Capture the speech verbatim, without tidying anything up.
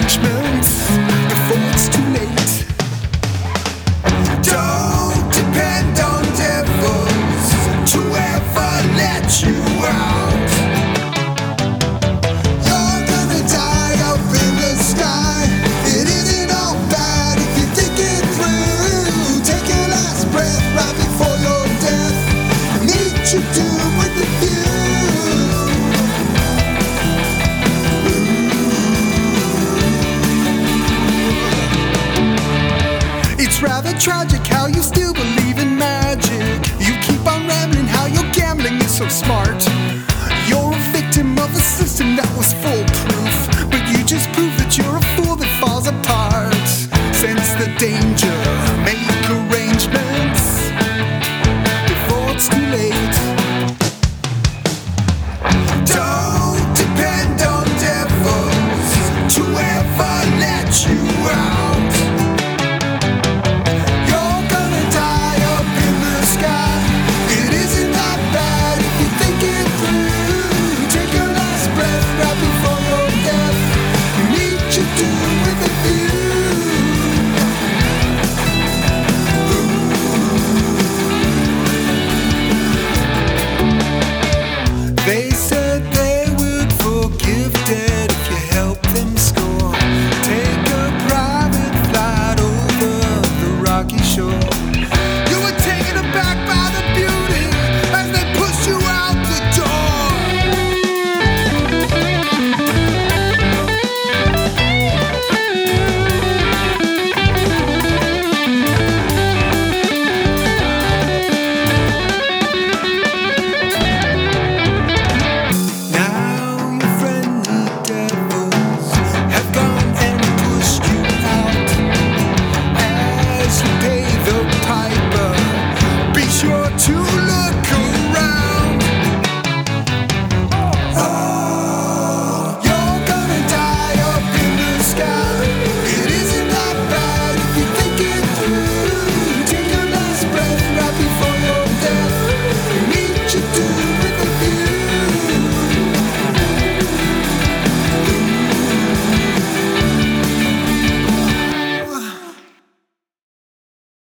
arrangements before it's too late. Don't depend on devils to ever let you out. You're gonna die up in the sky. It isn't all bad if you think it through. Take your last breath right before your death. Meet your doom with the view. It's rather tragic how you still believe in magic. You keep on rambling how your gambling is so smart. You're a victim of a system that was foolproof, but you just prove that you're a fool that falls apart. Sense the danger, make arrangements before it's too late. Don't depend on devils to